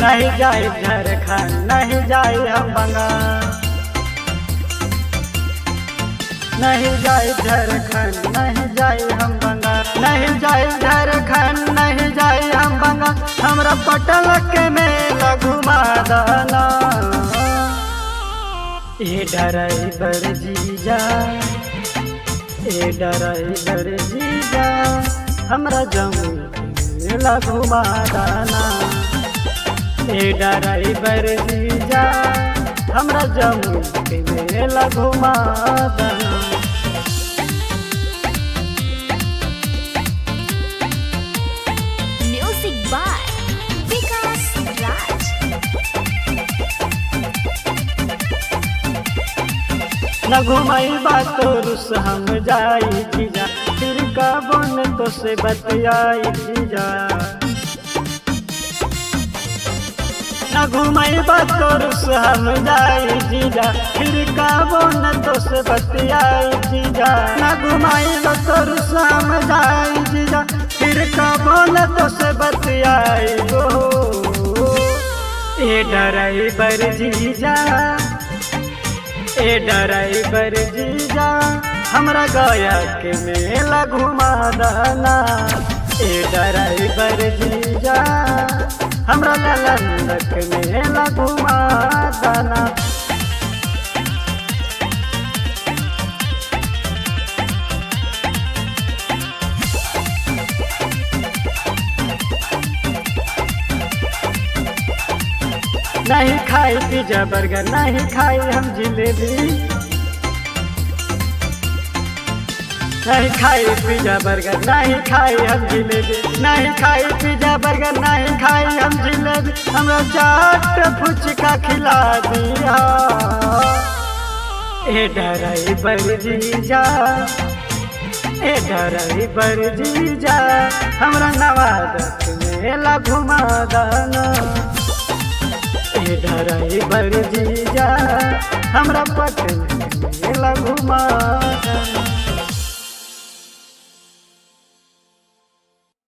नहीं जाए झारखंड, नहीं जाए हम बंगाल, नहीं जाए झारखंड, नहीं जाए हम बंगाल, नहीं जाए झारखंड, नहीं जाए हम बंगाल। हमरा पटल के मेला घुमा दाना, ए ड्राइवर जीजा, ए ड्राइवर जीजा, हमरा जम्मू मेला घुमा दाना, ए ड्राइवर जीजा, हमरा जम्मू के मेला घुमा दाना। Music by Vikas Raj. न घुमाई बात तो रुस हम जाई जीजा, फिर का बन तो से बतियाई जीजा। न घुमाई बात तो रुस हम जाई जीजा, फिर का बन तो से बतियाई जीजा। न घुमाई बात तो रुस हम जाई जीजा, फिर का बन तो से बतियाई गो। ए ड्राइवर जीजा, ए ड्राइवर जीजा, हमरा गया के मेला घुमा दाना, ए ड्राइवर जीजा, हमरा नालंदा के मेला घुमा दाना। नहीं खाई पिज्जा बर्गर, नहीं खाई हम जिलेबी, नहीं खाई पिज्जा बर्गर, नहीं खाई हम जिलेबी, नहीं खाई पिज्जा बर्गर, नहीं खाई हम जिलेबी। हमरा चाट फुचका खिला दिया, ए ड्राइवर जीजा, ए ड्राइवर जीजा, हमरा नवादा के मेला घुमा दाना, ए ड्राइवर जीजा, हमरा पटना के मेला घुमा दाना।